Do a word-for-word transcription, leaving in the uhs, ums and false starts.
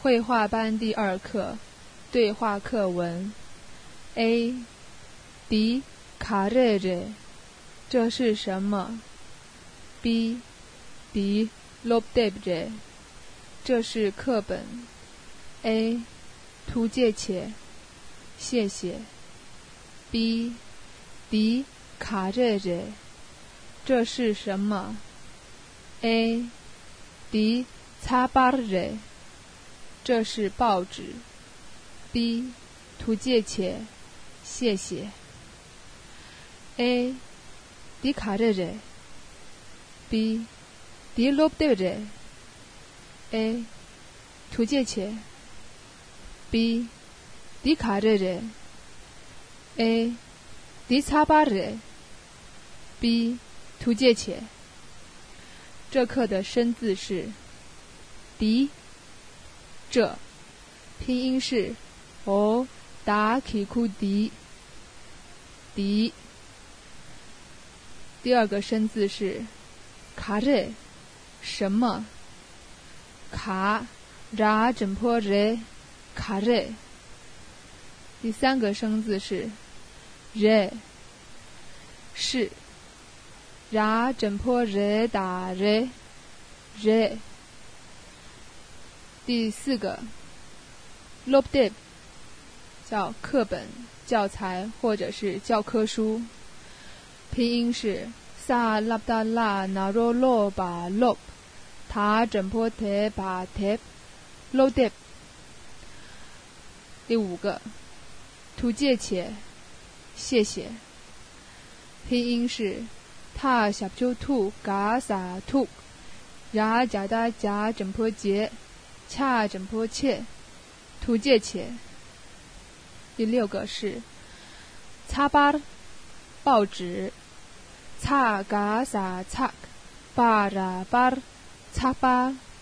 绘画班第二课对话课文 A. Di carere 这是什么 B. Di lobdebre 这是课本 A. 图借且谢谢 B. Di carere 这是什么 A. Di sabare 这是报纸 B. 图借且谢谢 A. Di carere B. Di lobdebre A. 图借且 B. Di carere A. Di sabare B. 图借且这课的生字是 di 这拼音是 o da kiku di di 第二个生字是 kare 什么 ka ra jempo re kare 第三个生字是 re 是 ra jempo re da re re 第四个 lobdeb 叫课本教材或者是教科书拼音是 sa labda la naro lo ba lob ta jempo te ba te lobdeb 第五个图借且谢谢拼音是 ta shapjo tu ga sa tu ra jada ja jempo je恰整坡切图借且第六个是擦巴报纸擦嘎撒擦巴拉巴擦巴